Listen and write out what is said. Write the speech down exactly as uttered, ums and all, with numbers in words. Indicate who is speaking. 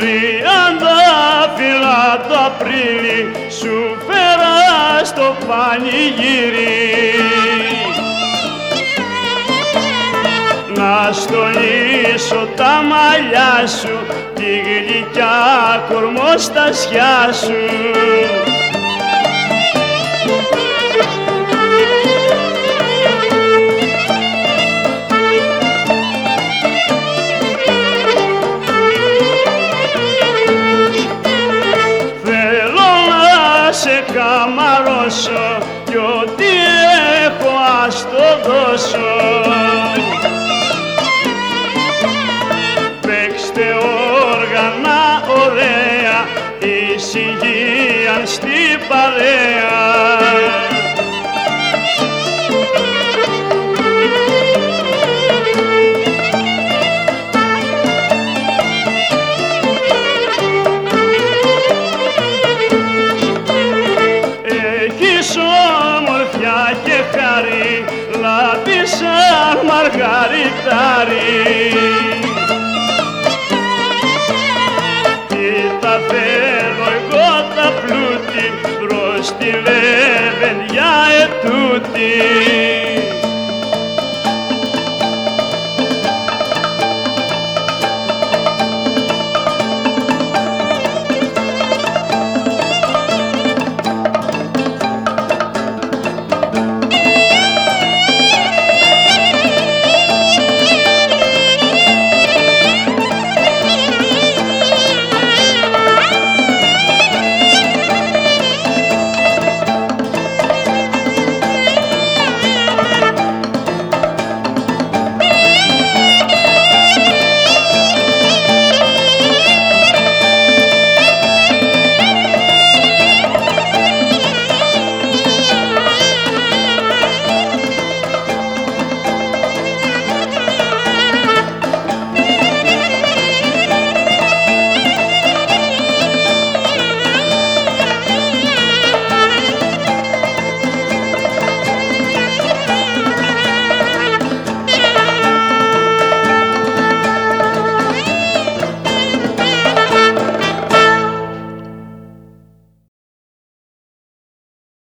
Speaker 1: Τριάντα φύλλα το Απρίλη σου φέρα στο πανηγύρι, να στολίσω τα μαλλιά σου, τη γλυκιά κορμοστασιά σου. Σε καμαρώσω κι ό,τι έχω ας το δώσω. Παίξτε όργανα ωραία, ησυχία στην παρέα. Όμορφια και χάρη, λάμπει σαν μαργαριτάρι. Κοίτα θέλω εγώ τα πλούτη, προς τη λεβενδιά ετούτη.